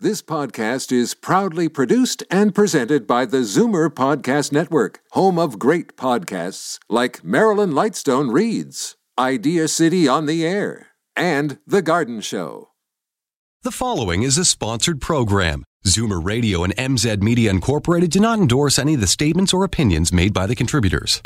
This podcast is proudly produced and presented by the Zoomer Podcast Network, home of great podcasts like Marilyn Lightstone Reads, Idea City on the Air, and The Garden Show. The following is a sponsored program. Zoomer Radio and MZ Media Incorporated do not endorse any of the statements or opinions made by the contributors.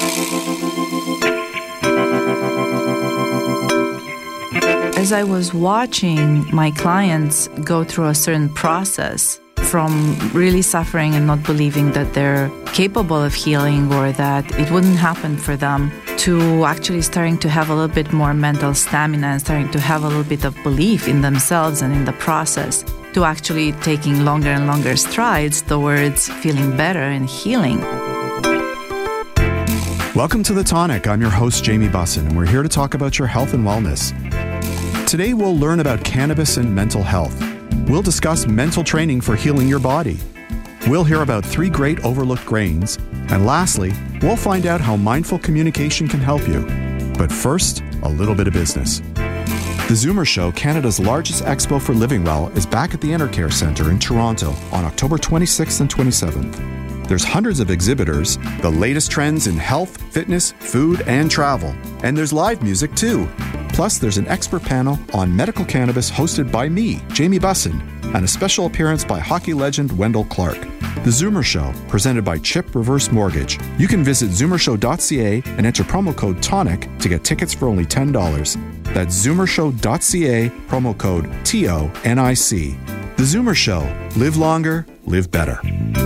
As I was watching my clients go through a certain process, from really suffering and not believing that they're capable of healing or that it wouldn't happen for them, to actually starting to have a little bit more mental stamina and starting to have a little bit of belief in themselves and in the process, to actually taking longer and longer strides towards feeling better and healing. Welcome to The Tonic. I'm your host, Jamie Bussin, and we're here to talk about your health and wellness. Today, we'll learn about cannabis and mental health. We'll discuss mental training for healing your body. We'll hear about 3 great overlooked grains. And lastly, we'll find out how mindful communication can help you. But first, a little bit of business. The Zoomer Show, Canada's largest expo for living well, is back at the Intercare Centre in Toronto on October 26th and 27th. There's hundreds of exhibitors, the latest trends in health, fitness, food, and travel. And there's live music too. Plus, there's an expert panel on medical cannabis hosted by me, Jamie Bussin, and a special appearance by hockey legend Wendell Clark. The Zoomer Show, presented by Chip Reverse Mortgage. You can visit zoomershow.ca and enter promo code TONIC to get tickets for only $10. That's zoomershow.ca, promo code TONIC. The Zoomer Show. Live longer, live better.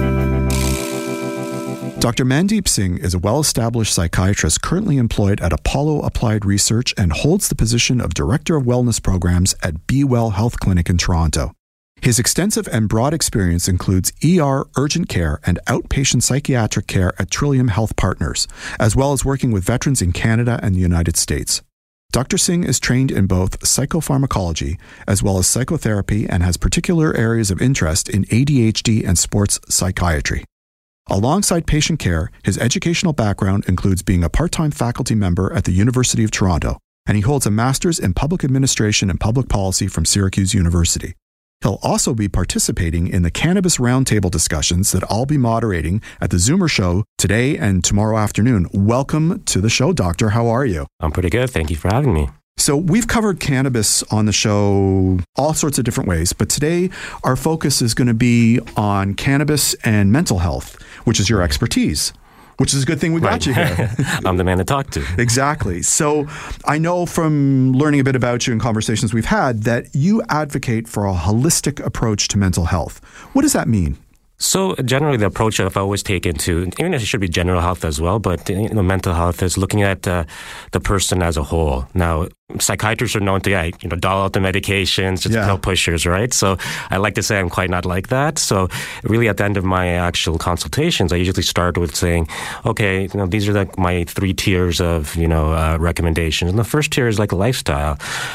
Dr. Mandeep Singh is a well-established psychiatrist currently employed at Apollo Applied Research and holds the position of Director of Wellness Programs at Be Well Health Clinic in Toronto. His extensive and broad experience includes ER, urgent care, and outpatient psychiatric care at Trillium Health Partners, as well as working with veterans in Canada and the United States. Dr. Singh is trained in both psychopharmacology as well as psychotherapy and has particular areas of interest in ADHD and sports psychiatry. Alongside patient care, his educational background includes being a part-time faculty member at the University of Toronto, and he holds a master's in public administration and public policy from Syracuse University. He'll also be participating in the Cannabis Roundtable discussions that I'll be moderating at the Zoomer Show today and tomorrow afternoon. Welcome to the show, Doctor. How are you? I'm pretty good. Thank you for having me. So we've covered cannabis on the show all sorts of different ways, but today our focus is going to be on cannabis and mental health, which is your expertise, which is a good thing we got you here. I'm the man to talk to. Exactly. So I know from learning a bit about you and conversations we've had that you advocate for a holistic approach to mental health. What does that mean? So generally the approach I've always taken to, even if it should be general health as well, but mental health is looking at the person as a whole. Now, psychiatrists are known to, dole out the medications, just pill pushers, right? So I like to say I'm quite not like that. So really at the end of my actual consultations, I usually start with saying, okay, these are my 3 tiers of, recommendations. And the first tier is like lifestyle,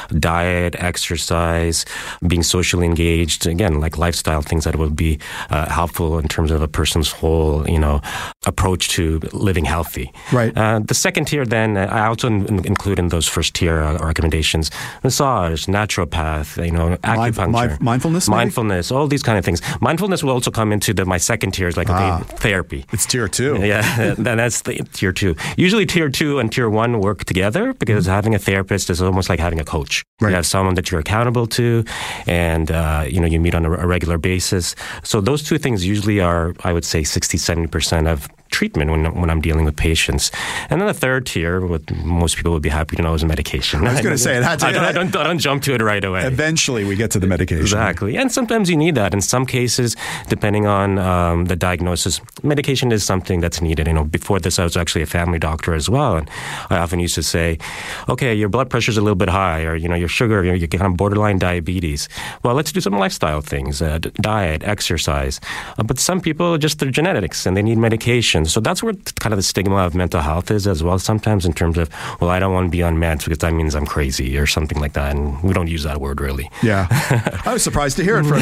diet, exercise, being socially engaged. Again, like lifestyle things that would be helpful in terms of a person's whole, approach to living healthy. Right. The second tier then, I also include in those first tier recommendations, massage, naturopath, acupuncture. Mindfulness, all these kind of things. Mindfulness will also come into my second tier is like therapy. It's tier 2. Yeah, that's the tier 2. Usually tier 2 and tier 1 work together because having a therapist is almost like having a coach. Right. You have someone that you're accountable to and, you meet on a regular basis. So those 2 things usually are, I would say, 60-70% of treatment when I'm dealing with patients. And then the third tier, what most people would be happy to know, is medication. I was going to say that. I don't jump to it right away. Eventually, we get to the medication. Exactly. And sometimes you need that. In some cases, depending on the diagnosis, medication is something that's needed. Before this, I was actually a family doctor as well. And I often used to say, okay, your blood pressure is a little bit high, or, your sugar, you're kind of borderline diabetes. Well, let's do some lifestyle things, diet, exercise. But some people, just their genetics, and they need medication. medication. So that's where kind of the stigma of mental health is as well sometimes, in terms of, well, I don't want to be on meds because that means I'm crazy or something like that. And we don't use that word really. Yeah. I was surprised to hear it from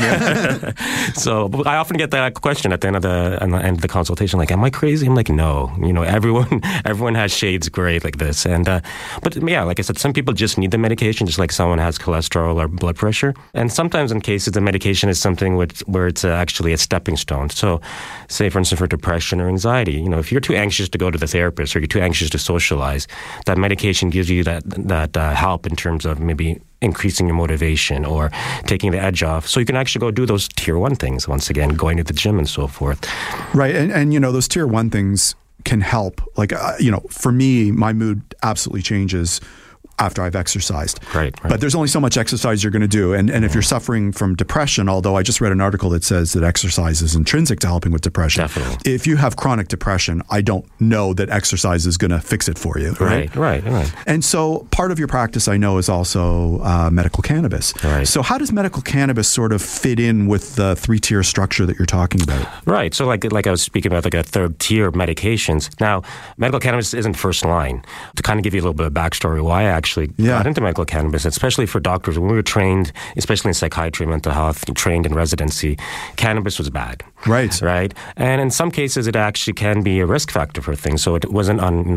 you. So I often get that question at the end of the consultation, like, am I crazy? I'm like, no. Everyone has shades gray like this. And but yeah, like I said, some people just need the medication, just like someone has cholesterol or blood pressure. And sometimes in cases, the medication is something where it's actually a stepping stone. So say, for instance, for depression or anxiety, if you're too anxious to go to the therapist or you're too anxious to socialize, that medication gives you that help in terms of maybe increasing your motivation or taking the edge off. So you can actually go do those tier 1 things, once again, going to the gym and so forth. Right. And those tier 1 things can help. Like, for me, my mood absolutely changes after I've exercised. Right. But there's only so much exercise you're going to do. And if you're suffering from depression, although I just read an article that says that exercise is intrinsic to helping with depression. Definitely. If you have chronic depression, I don't know that exercise is going to fix it for you. Right. And so part of your practice, I know, is also medical cannabis. Right. So how does medical cannabis sort of fit in with the 3-tier structure that you're talking about? Right. So like I was speaking about, like a 3rd tier medications. Now, medical cannabis isn't first line. To kind of give you a little bit of backstory why I actually got into medical cannabis, especially for doctors. When we were trained, especially in psychiatry and mental health, trained in residency, cannabis was bad. Right. And in some cases, it actually can be a risk factor for things. So it wasn't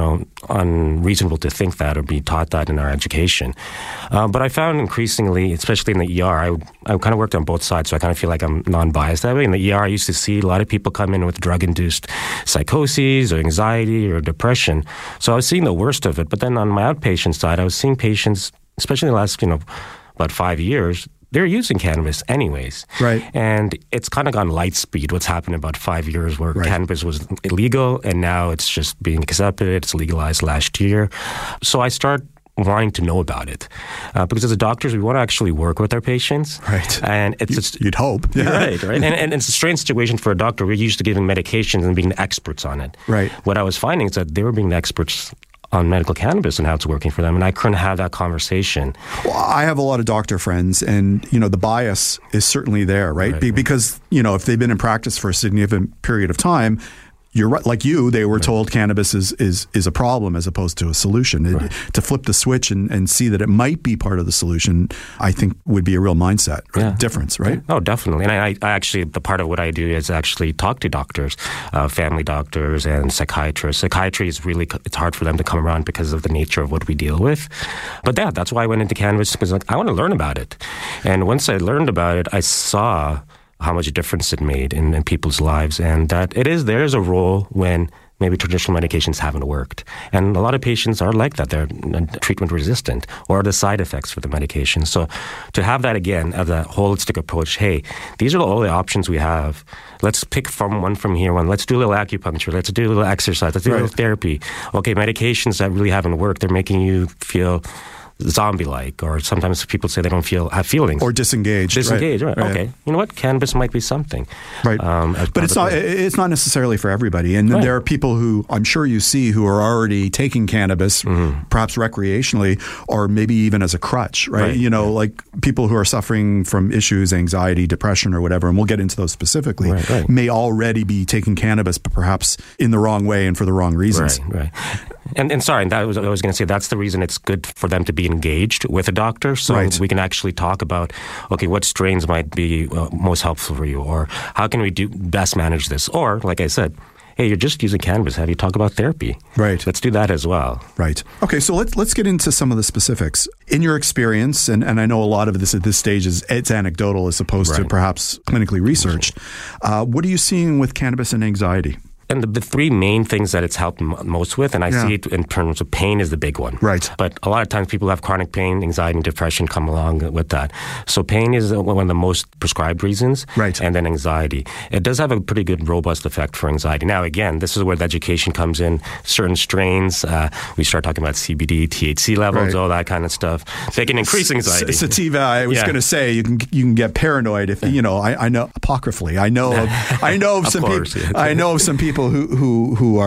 unreasonable to think that or be taught that in our education. But I found increasingly, especially in the ER, I kind of worked on both sides, so I kind of feel like I'm non-biased that way. In the ER, I used to see a lot of people come in with drug-induced psychoses or anxiety or depression. So I was seeing the worst of it. But then on my outpatient side, I was seeing patients, especially in the last, about 5 years, they're using cannabis anyways. Right. And it's kind of gone light speed, what's happened in about 5 years where cannabis was illegal and now it's just being accepted. It's legalized last year. So I start wanting to know about it. Because as doctors, we want to actually work with our patients. Right. And it's you'd hope. Yeah. Right. And it's a strange situation for a doctor. We're used to giving medications and being the experts on it. Right. What I was finding is that they were being the experts on medical cannabis and how it's working for them, and I couldn't have that conversation. Well, I have a lot of doctor friends, and the bias is certainly there, right? Because if they've been in practice for a significant period of time, you're right. Like they were told cannabis is a problem as opposed to a solution. To flip the switch and see that it might be part of the solution, I think would be a real mindset difference, right? Oh, definitely. And I actually, the part of what I do is actually talk to doctors, family doctors and psychiatrists. Psychiatry is it's hard for them to come around because of the nature of what we deal with. But yeah, that's why I went into cannabis, because I want to learn about it. And once I learned about it, I saw how much difference it made in people's lives, and that there's a role when maybe traditional medications haven't worked. And a lot of patients are like that. They're treatment resistant or the side effects for the medication. So to have that again as a holistic approach, hey, these are all the options we have. Let's pick one from here. Let's do a little acupuncture. Let's do a little exercise. Let's do a little therapy. Okay, medications that really haven't worked, they're making you feel zombie-like, or sometimes people say they don't have feelings. Or disengaged. Right. Okay. You know what? Cannabis might be something. Right. But it's not necessarily for everybody. And there are people who I'm sure you see who are already taking cannabis, perhaps recreationally, or maybe even as a crutch, right? Like people who are suffering from issues, anxiety, depression, or whatever, and we'll get into those specifically, may already be taking cannabis, but perhaps in the wrong way and for the wrong reasons. Right. And sorry, I was going to say that's the reason it's good for them to be engaged with a doctor, so we can actually talk about, okay, what strains might be most helpful for you, or how can we best manage this, or like I said, hey, you're just using cannabis. Have you talk about therapy? Right. Let's do that as well. Right. Okay, so let's get into some of the specifics. In your experience, and I know a lot of this at this stage it's anecdotal as opposed to perhaps clinically researched, what are you seeing with cannabis and anxiety? And the three main things that it's helped most with, and I see it in terms of pain is the big one. Right. But a lot of times people have chronic pain, anxiety, and depression come along with that. So pain is one of the most prescribed reasons. Right. And then anxiety. It does have a pretty good robust effect for anxiety. Now, again, this is where the education comes in. Certain strains, we start talking about CBD, THC levels, all that kind of stuff. They can increase anxiety. Sativa, I was going to say, you can get paranoid if, I know, apocryphally, I know of some people. I know of some people who are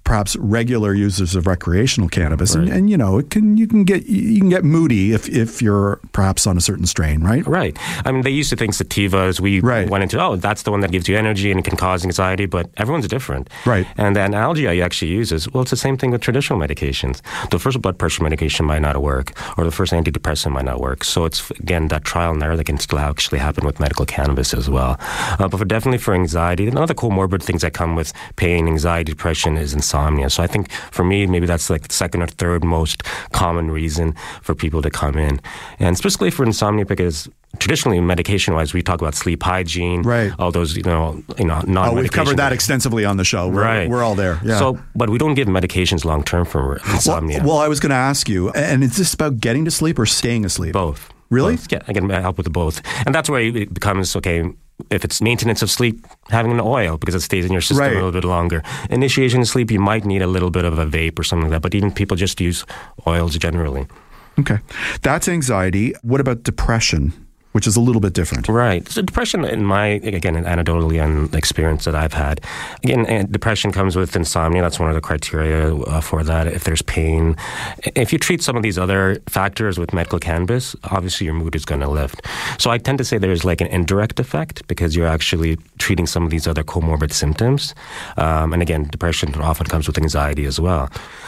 perhaps regular users of recreational cannabis, Right. and you know, you can get moody if you're perhaps on a certain strain, right? Right. I mean, they used to think sativas, we went into, that's the one that gives you energy and it can cause anxiety, but everyone's different. Right. And the analogy I actually use is, well, it's the same thing with traditional medications. The first blood pressure medication might not work, or the first antidepressant might not work. So it's, again, that trial and error that can still actually happen with medical cannabis as well. But definitely for anxiety, another comorbid things that come with pain, anxiety, depression is insomnia. So I think for me, maybe that's like the second or third most common reason for people to come in. And specifically for insomnia, because traditionally, medication-wise, we talk about sleep hygiene, right? All those, non-medication. Oh, we've covered that extensively on the show. We're all there. Yeah. So, but we don't give medications long-term for insomnia. Well, I was going to ask you, and is this about getting to sleep or staying asleep? Both. Really? Both. Yeah, I can help with both. And that's where it becomes, okay, if it's maintenance of sleep, having an oil because it stays in your system a little bit longer. Initiation of sleep, you might need a little bit of a vape or something like that, but even people just use oils generally. Okay. That's anxiety. What about depression, which is a little bit different? Right. So depression, anecdotally and experience that I've had, depression comes with insomnia. That's one of the criteria for that. If there's pain, if you treat some of these other factors with medical cannabis, obviously your mood is going to lift. So I tend to say there's like an indirect effect because you're actually treating some of these other comorbid symptoms. And again, depression often comes with anxiety as well.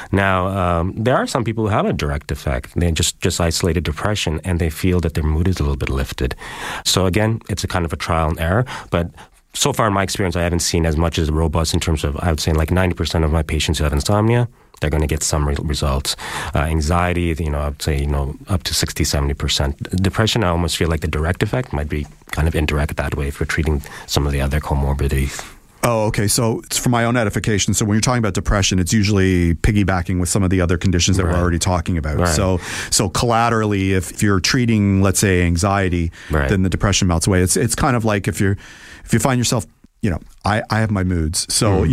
Now, there are some people who have a direct effect. They just isolated depression and they feel that their mood is a little bit lifted. So again, it's a kind of a trial and error, but so far in my experience, I haven't seen as much as robust in terms of, I would say like 90% of my patients who have insomnia, they're going to get some results. Anxiety, I would say, up to 60, 70%. Depression, I almost feel like the direct effect might be kind of indirect that way if we're treating some of the other comorbidities. Oh, okay. So it's for my own edification. So when you're talking about depression, it's usually piggybacking with some of the other conditions that we're already talking about. Right. So collaterally, if you're treating, let's say, anxiety, then the depression melts away. It's kind of like if you find yourself, I have my moods. So,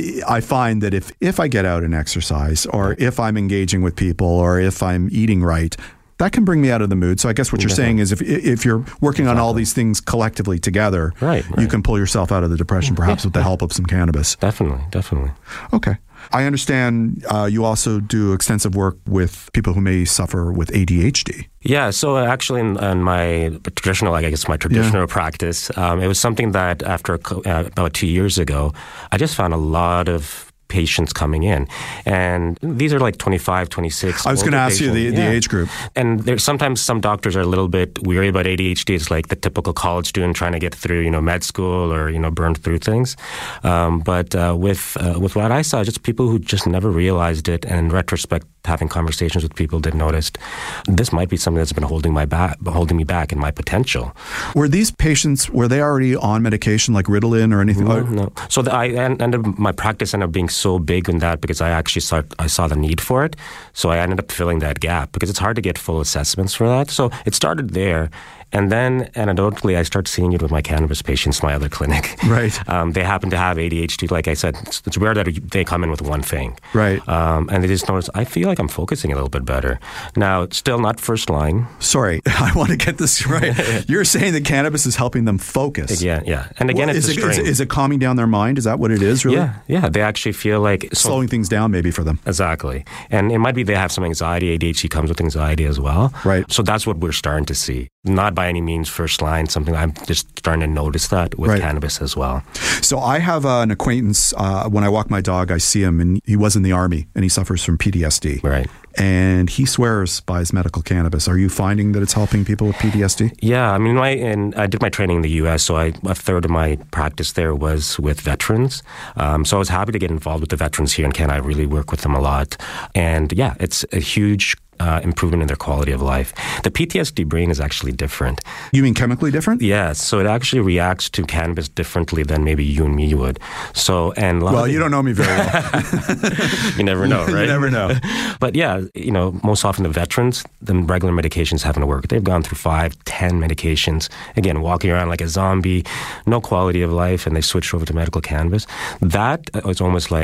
I find that if I get out and exercise, or if I'm engaging with people, or if I'm eating right, that can bring me out of the mood. So I guess what you're saying is if you're working on all these things collectively together, you can pull yourself out of the depression, perhaps with the help of some cannabis. Definitely. Okay. I understand you also do extensive work with people who may suffer with ADHD. Yeah, so actually in my traditional practice, it was something that after about 2 years ago, I just found a lot of patients coming in. And these are like 25, 26. I was going to ask you the age group. And there's sometimes some doctors are a little bit weary about ADHD. It's like the typical college student trying to get through, med school or, burn through things. But with what I saw, just people who just never realized it, and in retrospect, having conversations with people that noticed this might be something that's been holding me back in my potential. Were these patients, were they already on medication like Ritalin or anything? No. So my practice ended up being so big in that because I saw the need for it. So I ended up filling that gap because it's hard to get full assessments for that. So it started there. And then anecdotally, I start seeing it with my cannabis patients, my other clinic. Right. They happen to have ADHD. Like I said, it's rare that they come in with one thing. Right. And they just notice, I feel like I'm focusing a little bit better. Now, it's still not first line. Sorry, I want to get this right. You're saying that cannabis is helping them focus. Yeah. And again, it's a strain. Is it calming down their mind? Is that what it is, really? Yeah. They actually feel like... slowing things down maybe for them. Exactly. And it might be they have some anxiety. ADHD comes with anxiety as well. Right. So that's what we're starting to see. Not by any means first line, something I'm just starting to notice that with cannabis as well. So I have an acquaintance, when I walk my dog, I see him, and he was in the Army, and he suffers from PTSD. Right. And he swears by his medical cannabis. Are you finding that it's helping people with PTSD? Yeah, I mean, I did my training in the U.S., so a third of my practice there was with veterans. So I was happy to get involved with the veterans here in Canada. I really work with them a lot. And yeah, it's a huge improvement in their quality of life. The PTSD brain is actually different. You mean chemically different? Yes. So it actually reacts to cannabis differently than maybe you and me would. So, you don't know me very well. You never know, right? You never know. But yeah, most often the veterans, the regular medications haven't worked. They've gone through 5, 10 medications. Again, walking around like a zombie, no quality of life, and they switched over to medical cannabis. That is almost like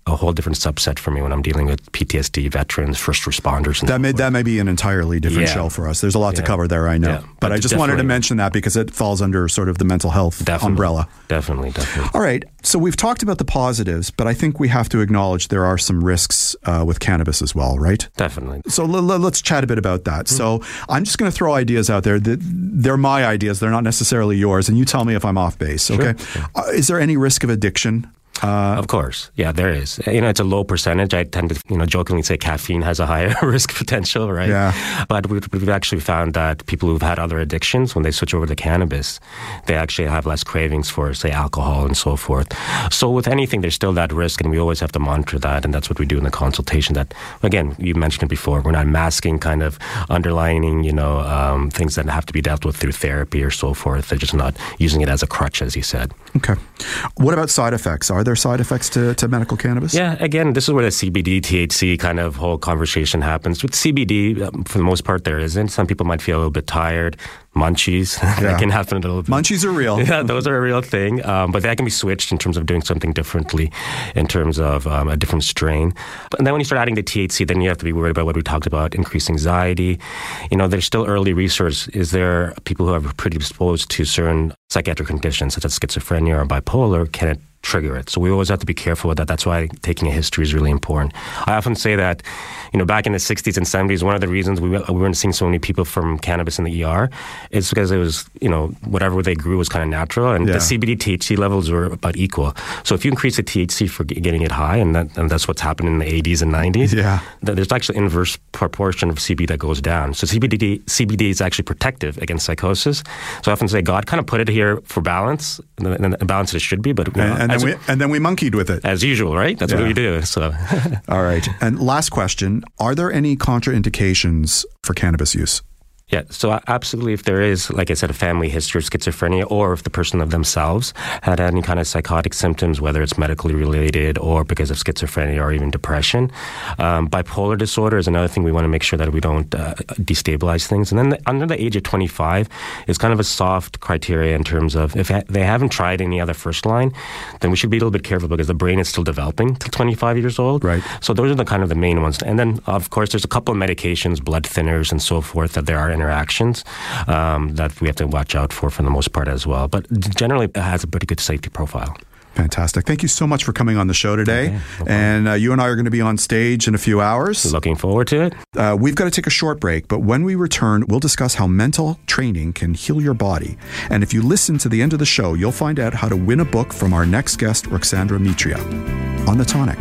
a whole different subset for me when I'm dealing with PTSD veterans, first responders. And that may be an entirely different show for us. There's a lot to cover there, I know. Yeah, but I just wanted to mention that because it falls under sort of the mental health umbrella. Definitely. All right. So we've talked about the positives, but I think we have to acknowledge there are some risks with cannabis as well, right? Definitely. So let's chat a bit about that. So I'm just going to throw ideas out there. They're my ideas. They're not necessarily yours. And you tell me if I'm off base, okay? Sure. Is there any risk of addiction? Of course. Yeah, there is. It's a low percentage. I tend to, jokingly say caffeine has a higher risk potential, right? Yeah. But we've actually found that people who've had other addictions, when they switch over to cannabis, they actually have less cravings for, say, alcohol and so forth. So with anything, there's still that risk, and we always have to monitor that, and that's what we do in the consultation. That, again, you mentioned it before, we're not masking kind of underlining, things that have to be dealt with through therapy or so forth. They're just not using it as a crutch, as you said. Okay. What about side effects? Are there side effects to medical cannabis? Yeah, again, this is where the CBD, THC kind of whole conversation happens. With CBD, for the most part, there isn't. Some people might feel a little bit tired. Munchies, that can happen a little bit. Munchies are real. Yeah, those are a real thing. But that can be switched in terms of doing something differently, in terms of a different strain. And then when you start adding the THC, then you have to be worried about what we talked about, increased anxiety. There's still early research. Is there people who are predisposed to certain psychiatric conditions, such as schizophrenia or bipolar? Can it trigger it? So we always have to be careful with that. That's why taking a history is really important. I often say that, back in the 60s and 70s, one of the reasons we weren't seeing so many people from cannabis in the ER is because it was, whatever they grew was kind of natural, and the CBD THC levels were about equal. So if you increase the THC for getting it high, and that's what's happened in the 80s and 90s, there's actually inverse proportion of CBD that goes down. So CBD is actually protective against psychosis. So I often say God kind of put it here for balance, and balance it should be, but and then we monkeyed with it. As usual, right? That's what we do. So, all right. And last question, are there any contraindications for cannabis use? Yeah, so absolutely, if there is, like I said, a family history of schizophrenia, or if the person of themselves had any kind of psychotic symptoms, whether it's medically related or because of schizophrenia or even depression. Bipolar disorder is another thing we want to make sure that we don't destabilize things. And then under the age of 25 is kind of a soft criteria in terms of if they haven't tried any other first line, then we should be a little bit careful because the brain is still developing till 25 years old. Right. So those are the kind of the main ones. And then, of course, there's a couple of medications, blood thinners and so forth, that there are interactions that we have to watch out for the most part as well. But generally, it has a pretty good safety profile. Fantastic. Thank you so much for coming on the show today. Okay, no and you and I are going to be on stage in a few hours. Looking forward to it. We've got to take a short break, but when we return, we'll discuss how mental training can heal your body. And if you listen to the end of the show, you'll find out how to win a book from our next guest, Ruxandra Mitria, on The Tonic.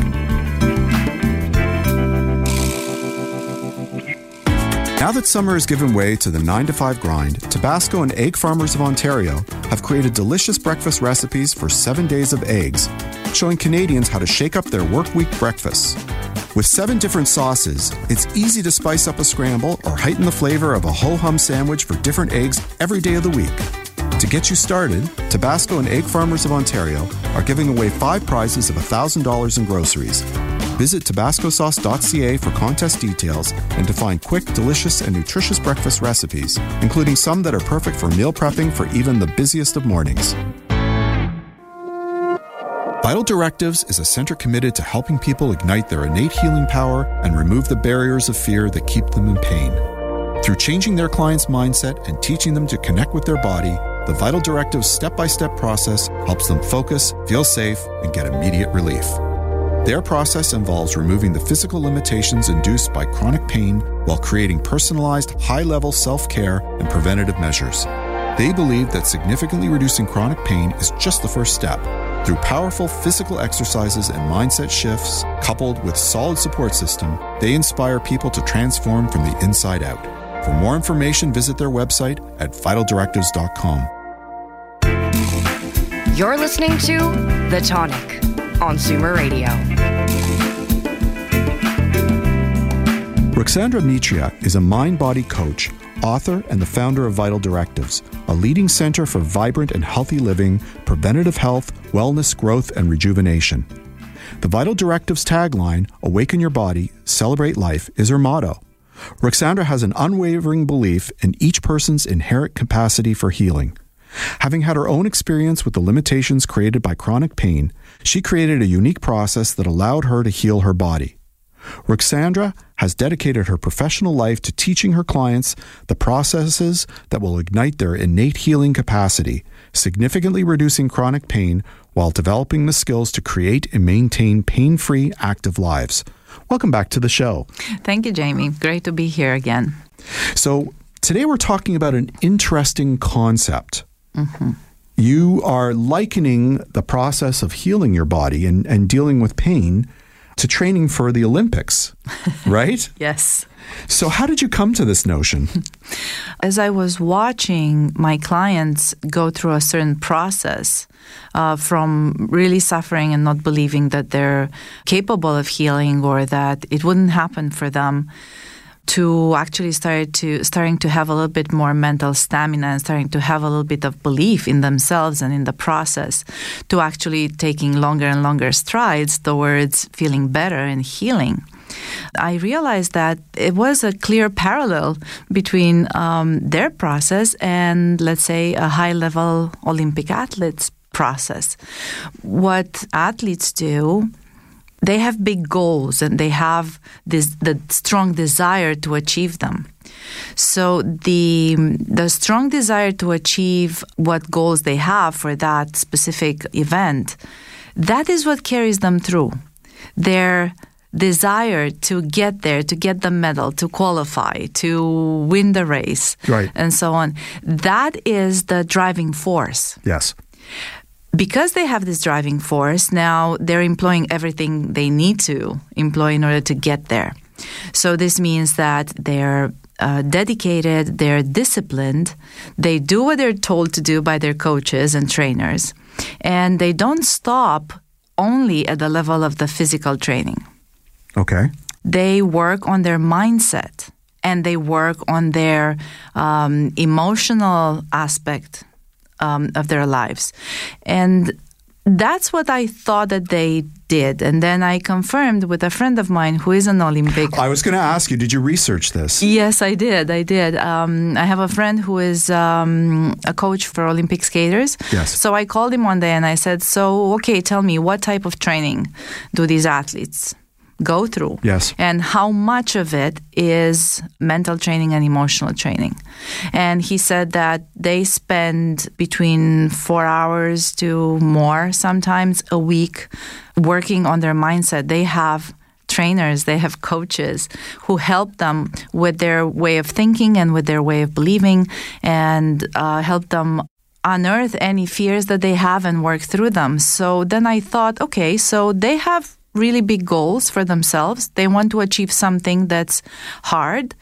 Now that summer has given way to the 9-to-5 grind, Tabasco and Egg Farmers of Ontario have created delicious breakfast recipes for 7 days of eggs, showing Canadians how to shake up their work week breakfasts. With 7 different sauces, it's easy to spice up a scramble or heighten the flavor of a ho-hum sandwich for different eggs every day of the week. To get you started, Tabasco and Egg Farmers of Ontario are giving away 5 prizes of $1,000 in groceries. Visit tabascosauce.ca for contest details and to find quick, delicious, and nutritious breakfast recipes, including some that are perfect for meal prepping for even the busiest of mornings. Vital Directives is a center committed to helping people ignite their innate healing power and remove the barriers of fear that keep them in pain. Through changing their clients' mindset and teaching them to connect with their body, the Vital Directives step-by-step process helps them focus, feel safe, and get immediate relief. Their process involves removing the physical limitations induced by chronic pain while creating personalized, high-level self-care and preventative measures. They believe that significantly reducing chronic pain is just the first step. Through powerful physical exercises and mindset shifts, coupled with solid support system, they inspire people to transform from the inside out. For more information, visit their website at vitaldirectives.com. You're listening to The Tonic on Zoomer Radio. Ruxandra Mitria is a mind-body coach, author, and the founder of Vital Directives, a leading center for vibrant and healthy living, preventative health, wellness, growth, and rejuvenation. The Vital Directives tagline, "Awaken your body, celebrate life," is her motto. Ruxandra has an unwavering belief in each person's inherent capacity for healing. Having had her own experience with the limitations created by chronic pain, she created a unique process that allowed her to heal her body. Ruxandra has dedicated her professional life to teaching her clients the processes that will ignite their innate healing capacity, significantly reducing chronic pain while developing the skills to create and maintain pain-free, active lives. Welcome back to the show. Thank you, Jamie. Great to be here again. So today we're talking about an interesting concept. Mm-hmm. You are likening the process of healing your body and dealing with pain to training for the Olympics, right? Yes. So how did you come to this notion? As I was watching my clients go through a certain process from really suffering and not believing that they're capable of healing or that it wouldn't happen for them, to actually starting to have a little bit more mental stamina and starting to have a little bit of belief in themselves and in the process, to actually taking longer and longer strides towards feeling better and healing. I realized that it was a clear parallel between their process and, let's say, a high-level Olympic athlete's process. What athletes do, they have big goals and they have the strong desire to achieve them. So the strong desire to achieve what goals they have for that specific event, that is what carries them through. Their desire to get there, to get the medal, to qualify, to win the race, right, and so on. That is the driving force. Yes. Because they have this driving force, now they're employing everything they need to employ in order to get there. So this means that they're dedicated, they're disciplined, they do what they're told to do by their coaches and trainers, and they don't stop only at the level of the physical training. Okay. They work on their mindset and they work on their emotional aspect of their lives. And that's what I thought that they did. And then I confirmed with a friend of mine who is an Olympic. I was going to ask you, did you research this? Yes, I did. I have a friend who is a coach for Olympic skaters. Yes. So I called him one day and I said, so, okay, tell me, what type of training do these athletes go through? Yes. And how much of it is mental training and emotional training? And he said that they spend between 4 hours to more sometimes a week working on their mindset. They have trainers, they have coaches who help them with their way of thinking and with their way of believing and help them unearth any fears that they have and work through them. So then I thought, okay, so they have really big goals for themselves. They want to achieve something that's hard.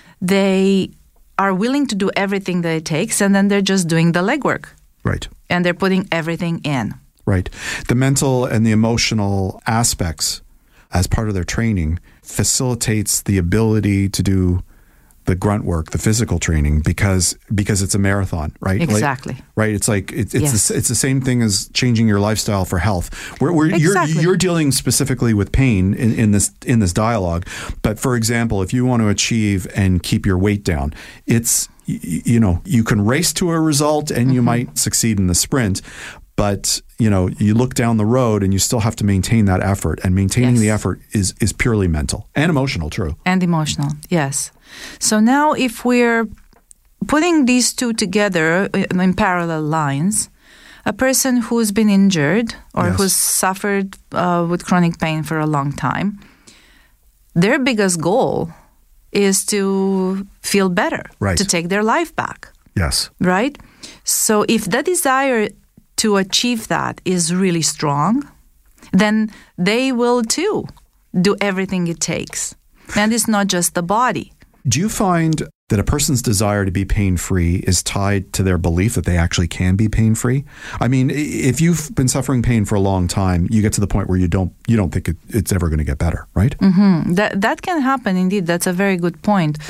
They are willing to do everything that it takes, and then they're just doing the legwork. Right. And they're putting everything in. Right. The mental and the emotional aspects as part of their training facilitates the ability to do the grunt work, the physical training, because it's a marathon, right? Exactly. Right. It's like it's Yes. the same thing as changing your lifestyle for health. Exactly. You're dealing specifically with pain in this dialogue, but for example, if you want to achieve and keep your weight down, it's you can race to a result and you might succeed in the sprint. But, you look down the road and you still have to maintain that effort. And maintaining Yes. the effort is purely mental and emotional, true. And emotional, yes. So now if we're putting these two together in parallel lines, a person who's been injured or Yes. who's suffered with chronic pain for a long time, their biggest goal is to feel better, Right. to take their life back, Yes. right? So if the desire to achieve that is really strong, then they will too do everything it takes. And it's not just the body. Do you find that a person's desire to be pain-free is tied to their belief that they actually can be pain-free? I mean, if you've been suffering pain for a long time, you get to the point where you don't think it's ever going to get better, right? Mm-hmm. That can happen indeed. That's a very good point.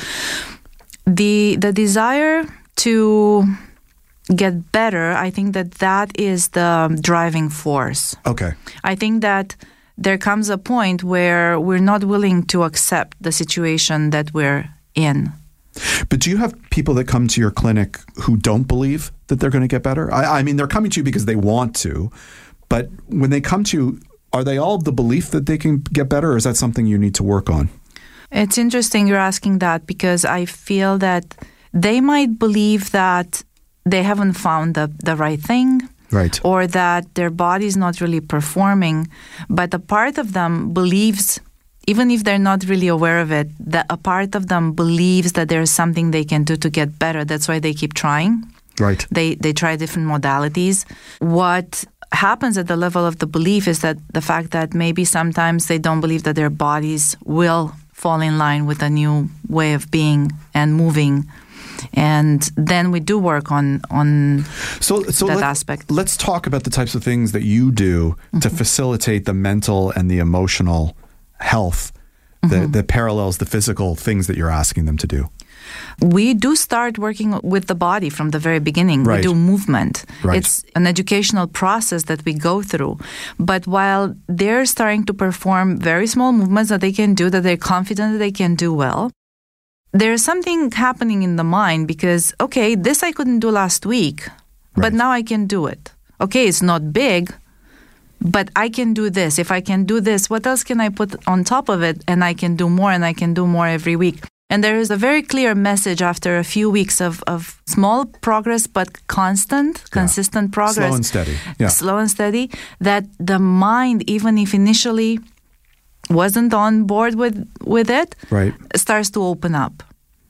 The desire to get better, I think that is the driving force. Okay. I think that there comes a point where we're not willing to accept the situation that we're in. But do you have people that come to your clinic who don't believe that they're going to get better? I mean, they're coming to you because they want to, but when they come to you, are they all of the belief that they can get better, or is that something you need to work on? It's interesting you're asking that, because I feel that they might believe that they haven't found the right thing, right, or that their body is not really performing, but a part of them believes, even if they're not really aware of it, that a part of them believes that there's something they can do to get better. That's why they keep trying. Right. They try different modalities. What happens at the level of the belief is that the fact that maybe sometimes they don't believe that their bodies will fall in line with a new way of being and moving. And then we do work on that aspect. Let's talk about the types of things that you do to facilitate the mental and the emotional health that parallels the physical things that you're asking them to do. We do start working with the body from the very beginning. Right. We do movement. Right. It's an educational process that we go through. But while they're starting to perform very small movements that they can do, that they're confident that they can do well, there's something happening in the mind because, okay, this I couldn't do last week, but now I can do it. Okay, it's not big, but I can do this. If I can do this, what else can I put on top of it? And I can do more, and I can do more every week. And there is a very clear message after a few weeks of small progress, but consistent progress. Slow and steady. Yeah. Slow and steady, that the mind, even if initially wasn't on board with it, right, starts to open up.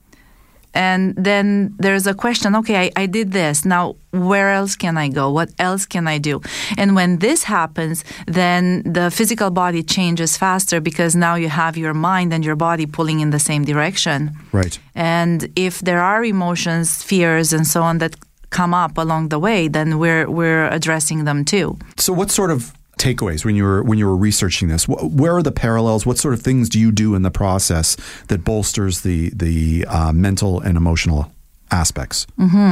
And then there's a question, okay, I did this. Now, where else can I go? What else can I do? And when this happens, then the physical body changes faster because now you have your mind and your body pulling in the same direction. Right. And if there are emotions, fears, and so on that come up along the way, then we're addressing them too. So what sort of takeaways when you were researching this? Where are the parallels? What sort of things do you do in the process that bolsters the mental and emotional aspects?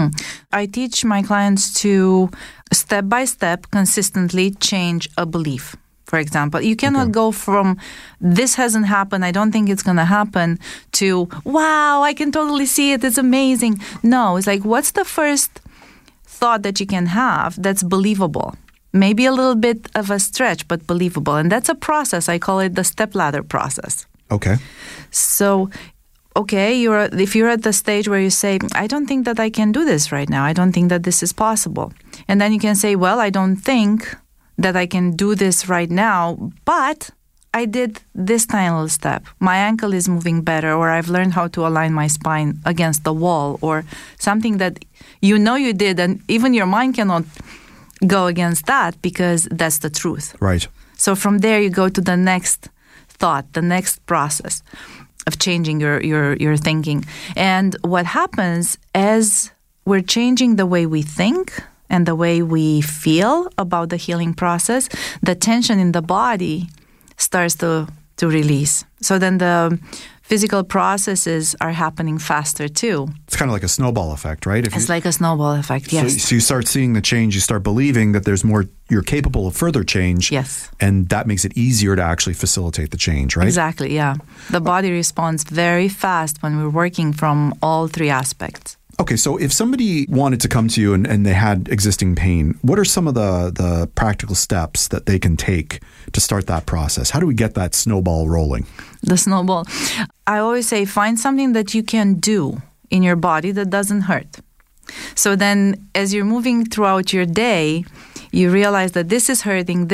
I teach my clients to step by step consistently change a belief. For example, you cannot go from this hasn't happened, I don't think it's going to happen, to wow, I can totally see it, it's amazing. No, it's like, what's the first thought that you can have that's believable? Maybe a little bit of a stretch, but believable. And that's a process. I call it the stepladder process. Okay. So, okay, if you're at the stage where you say, I don't think that I can do this right now. I don't think that this is possible. And then you can say, well, I don't think that I can do this right now, but I did this tiny little step. My ankle is moving better, or I've learned how to align my spine against the wall, or something that you did, and even your mind cannot go against that because that's the truth. Right. So from there you go to the next thought, the next process of changing your thinking. And what happens as we're changing the way we think and the way we feel about the healing process, the tension in the body starts to release. So then the physical processes are happening faster too. It's kind of like a snowball effect, right? It's like a snowball effect, yes. So you start seeing the change, you start believing that there's more, you're capable of further change. Yes. And that makes it easier to actually facilitate the change, right? Exactly, yeah. The body responds very fast when we're working from all three aspects. Okay, so if somebody wanted to come to you and they had existing pain, what are some of the practical steps that they can take to start that process? How do we get that snowball rolling? The snowball. I always say find something that you can do in your body that doesn't hurt. So then as you're moving throughout your day, you realize that this is hurting,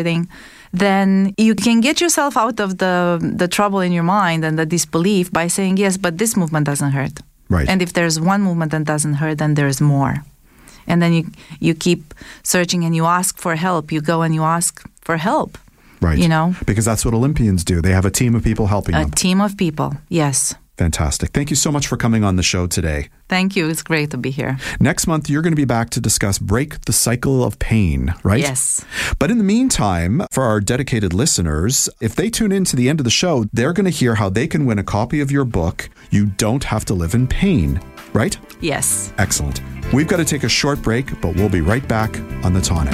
then you can get yourself out of the trouble in your mind and the disbelief by saying, yes, but this movement doesn't hurt. Right. And if there's one movement that doesn't hurt, then there's more. And then you keep searching and you ask for help. You go and you ask for help. Right. You know? Because that's what Olympians do. They have a team of people helping them. A team of people, yes. Fantastic. Thank you so much for coming on the show today. Thank you. It's great to be here. Next month, you're going to be back to discuss Break the Cycle of Pain, right? Yes. But in the meantime, for our dedicated listeners, if they tune in to the end of the show, they're going to hear how they can win a copy of your book, You Don't Have to Live in Pain, right? Yes. Excellent. We've got to take a short break, but we'll be right back on The Tonic.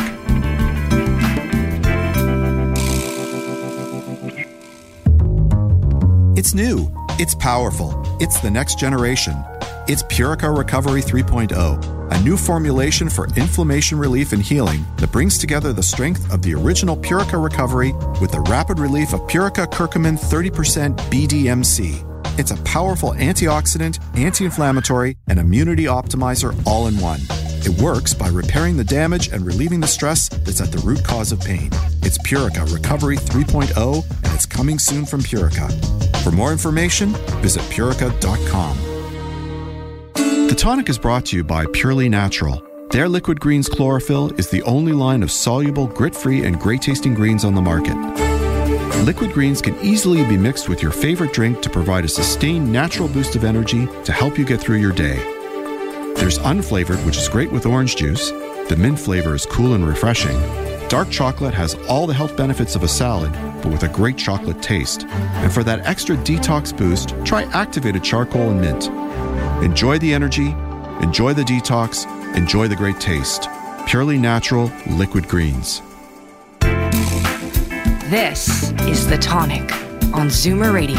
It's new. It's powerful. It's the next generation. It's Purica Recovery 3.0, a new formulation for inflammation relief and healing that brings together the strength of the original Purica Recovery with the rapid relief of Purica Curcumin 30% BDMC. It's a powerful antioxidant, anti-inflammatory, and immunity optimizer all in one. It works by repairing the damage and relieving the stress that's at the root cause of pain. It's Purica Recovery 3.0, and it's coming soon from Purica. For more information, visit purica.com. The Tonic is brought to you by Purely Natural. Their Liquid Greens Chlorophyll is the only line of soluble, grit-free, and great-tasting greens on the market. Liquid greens can easily be mixed with your favorite drink to provide a sustained natural boost of energy to help you get through your day. There's unflavored, which is great with orange juice. The mint flavor is cool and refreshing. Dark chocolate has all the health benefits of a salad, but with a great chocolate taste. And for that extra detox boost, try activated charcoal and mint. Enjoy the energy, enjoy the detox, enjoy the great taste. Purely Natural Liquid Greens. This is The Tonic on Zoomer Radio.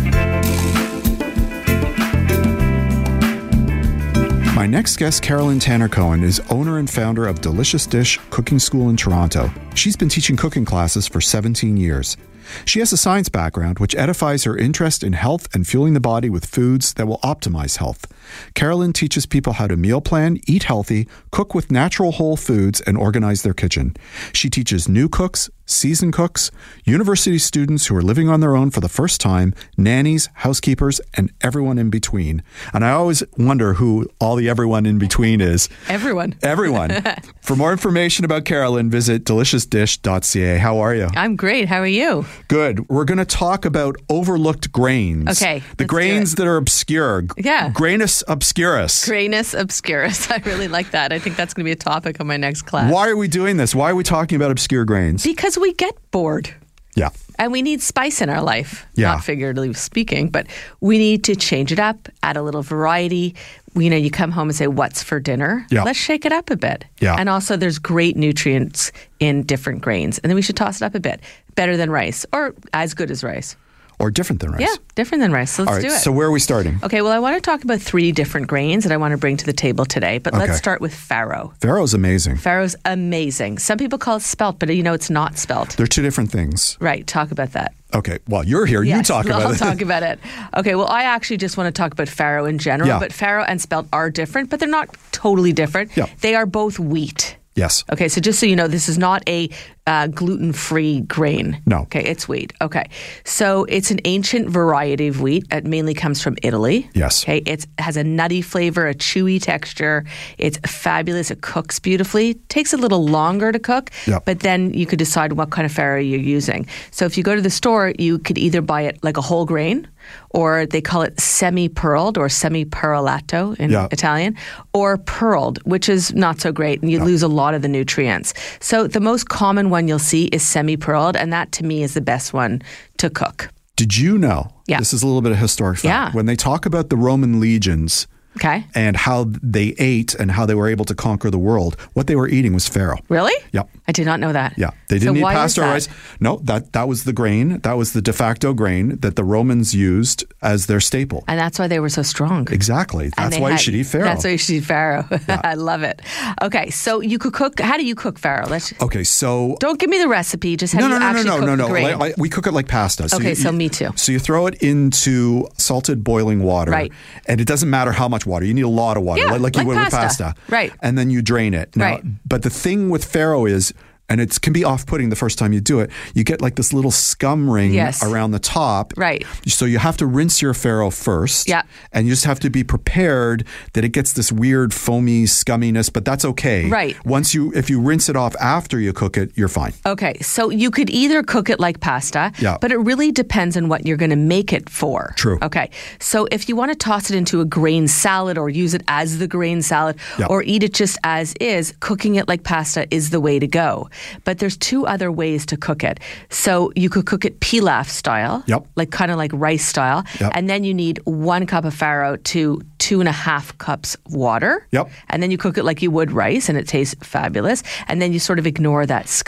My next guest, Carolyn Tanner-Cohen, is owner and founder of Delicious Dish Cooking School in Toronto. She's been teaching cooking classes for 17 years. She has a science background, which edifies her interest in health and fueling the body with foods that will optimize health. Carolyn teaches people how to meal plan, eat healthy, cook with natural whole foods, and organize their kitchen. She teaches new cooks, seasoned cooks, university students who are living on their own for the first time, nannies, housekeepers, and everyone in between. And I always wonder who all the everyone in between is. Everyone. Everyone. For more information about Carolyn, visit deliciousdish.ca. How are you? I'm great. How are you? Good. We're going to talk about overlooked grains. Okay. The grains that are obscure. Yeah. Grainus obscurus. Grainus obscurus. I really like that. I think that's going to be a topic of my next class. Why are we doing this? Why are we talking about obscure grains? Because we get bored. Yeah. And we need spice in our life. Yeah. Not figuratively speaking, but we need to change it up, add a little variety. You come home and say, what's for dinner? Yeah. Let's shake it up a bit. Yeah. And also there's great nutrients in different grains. And then we should toss it up a bit. Better than rice or as good as rice. Or different than rice. Yeah, different than rice. So let's All right, do it. so where are we starting? Okay, well, I want to talk about 3 different grains that I want to bring to the table today. But Okay. let's start with farro. Farro's amazing. Farro's amazing. Some people call it spelt, but it's not spelt. They're 2 different things. Right, talk about that. Okay, well, you're here. Yes, you talk about I'll it. talk about it. Okay, well, I actually just want to talk about farro in general, Yeah. but farro and spelt are different, but they're not totally different. Yeah. They are both wheat. Yes. Okay, so just so you know, this is not a gluten-free grain. No. Okay, it's wheat. Okay, so it's an ancient variety of wheat. It mainly comes from Italy. Yes. Okay, it has a nutty flavor, a chewy texture. It's fabulous. It cooks beautifully. It takes a little longer to cook, Yep. but then you could decide what kind of farro you're using. So if you go to the store, you could either buy it like a whole grain, or they call it semi-pearled or semi-perolato in Yeah. Italian, or pearled, which is not so great, and you lose a lot of the nutrients. So the most common one you'll see is semi-pearled, and that to me is the best one to cook. Did you know? Yeah. This is a little bit of historic fact. Yeah. When they talk about the Roman legions Okay. and how they ate and how they were able to conquer the world, what they were eating was farro. Really? Yep. I did not know that. Yeah, they didn't So eat why was pasta or that? rice. No, that was the grain. That was the de facto grain that the Romans used as their staple. And that's why they were so strong. Exactly. And That's they why you had- should eat farro. That's why you should eat farro. I love it. Okay, so you could cook. How do you cook farro? Okay, so Don't give me the recipe. Just have you actually cook the grain. We cook it like pasta. Okay, so me too. So you throw it into salted boiling water, Right. And it doesn't matter how much water. You need a lot of water, Yeah, like you like would with pasta. pasta, Right. And then you drain it. Now, Right. But the thing with farro is, and it can be off-putting the first time you do it, you get like this little scum ring Yes. around the top. Right. So you have to rinse your farro first. Yeah. And you just have to be prepared that it gets this weird foamy scumminess, but that's okay. Right. If you rinse it off after you cook it, you're fine. Okay, so you could either cook it like pasta, Yeah. but it really depends on what you're going to make it for. True. Okay, so if you want to toss it into a grain salad or use it as the grain salad Yeah. or eat it just as is, cooking it like pasta is the way to go. But there's 2 other ways to cook it. So you could cook it pilaf style, Yep. kind of like rice style, Yep. and then you need 1 cup of farro to 2.5 cups of water. Yep. And then you cook it like you would rice, and it tastes fabulous. And then you sort of ignore that scum.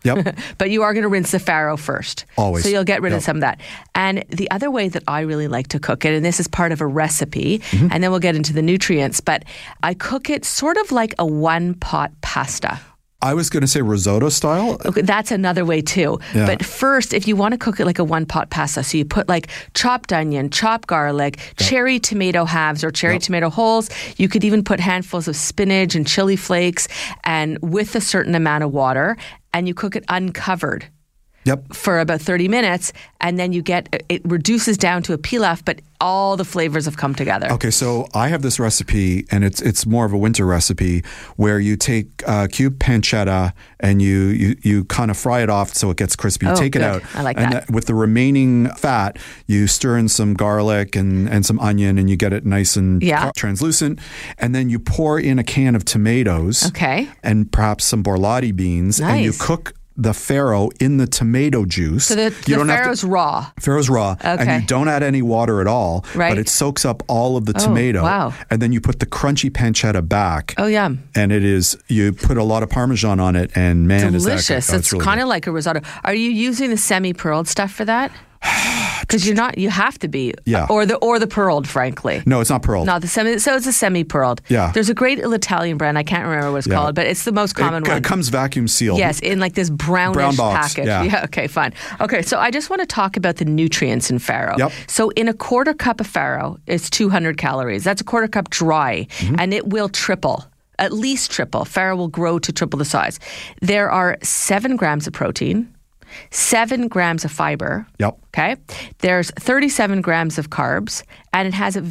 Yep. But you are going to rinse the farro first. Always. So you'll get rid of Yep. some of that. And the other way that I really like to cook it, and this is part of a recipe, Mm-hmm. and then we'll get into the nutrients, but I cook it sort of like a one-pot pasta. I was going to say risotto style. Okay, that's another way too. Yeah. But first, if you want to cook it like a one-pot pasta, so you put like chopped onion, chopped garlic, cherry tomato halves or cherry tomato wholes. You could even put handfuls of spinach and chili flakes and with a certain amount of water, and you cook it uncovered Yep. for about 30 minutes, and then it reduces down to a pilaf, but all the flavors have come together. Okay, so I have this recipe, and it's more of a winter recipe where you take cube pancetta and you kind of fry it off so it gets crispy. You Oh, take good. it out. I like and that. With the remaining fat, you stir in some garlic and some onion, and you get it nice and Yeah. translucent. And then you pour in a can of tomatoes Okay. and perhaps some borlotti beans, and you Nice. cook the farro in the tomato juice. So the You don't have to- farro's raw. Farro's raw, and Okay. you don't add any water at all, Right. but it soaks up all of the tomato. wow. And then you put the crunchy pancetta back. Oh, yum. And you put a lot of Parmesan on it, and man, is that good. Delicious. Oh, It's really kind good. of like a risotto. Are you using the semi-pearled stuff for that? Because you have to be. Yeah. Or the pearled, frankly. No, it's not pearl. No, so it's a semi-pearled. Yeah. There's a great Italian brand. I can't remember what it's Yeah. called, but it's the most common one. It comes vacuum sealed. Yes, in like this brownish Brown box, package. yeah. Okay, fine. Okay, so I just want to talk about the nutrients in farro. Yep. So in a quarter cup of farro, it's 200 calories. That's a quarter cup dry, Mm-hmm. and it will triple. At least triple. Farro will grow to triple the size. There are 7 grams of protein, 7 grams of fiber. Yep. Okay. There's 37 grams of carbs, and it has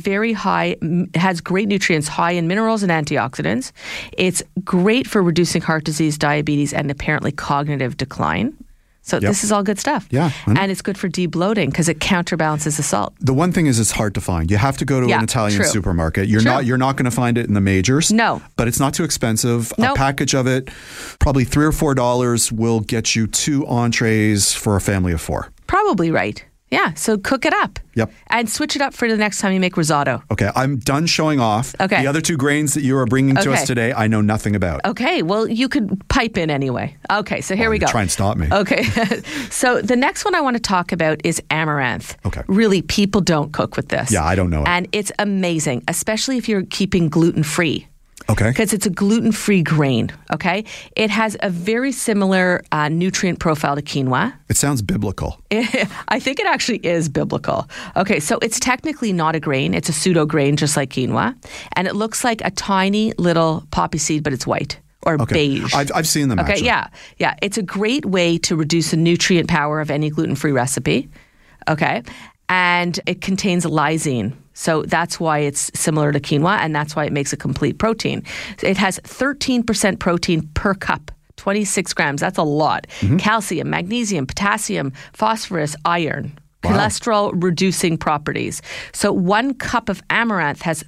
great nutrients, high in minerals and antioxidants. It's great for reducing heart disease, diabetes, and apparently cognitive decline. So this is all good stuff. Yeah, I know. And it's good for debloating because it counterbalances the salt. The one thing is it's hard to find. You have to go to Yeah, an Italian true. supermarket. You're True. not going to find it in the majors. No. But it's not too expensive. Nope. A package of it, probably $3 or $4 will get you 2 entrees for a family of 4. Probably right. Yeah. So cook it up. Yep. And switch it up for the next time you make risotto. Okay, I'm done showing off. Okay. The other 2 grains that you are bringing to us Okay. today, I know nothing about. Okay. Well, you could pipe in anyway. Okay. So here we go. Try and stop me. Okay. So the next one I want to talk about is amaranth. Okay. Really, people don't cook with this. Yeah, I don't know it. And it's amazing, especially if you're keeping gluten-free. Okay. Because it's a gluten-free grain, okay? It has a very similar nutrient profile to quinoa. It sounds biblical. I think it actually is biblical. Okay, so it's technically not a grain. It's a pseudo grain, just like quinoa. And it looks like a tiny little poppy seed, but it's white or Okay. beige. I've seen them Okay, actually. yeah. It's a great way to reduce the nutrient power of any gluten-free recipe. Okay, and it contains lysine. So that's why it's similar to quinoa, and that's why it makes a complete protein. It has 13% protein per cup, 26 grams. That's a lot. Mm-hmm. Calcium, magnesium, potassium, phosphorus, iron. Cholesterol reducing properties. So 1 cup of amaranth has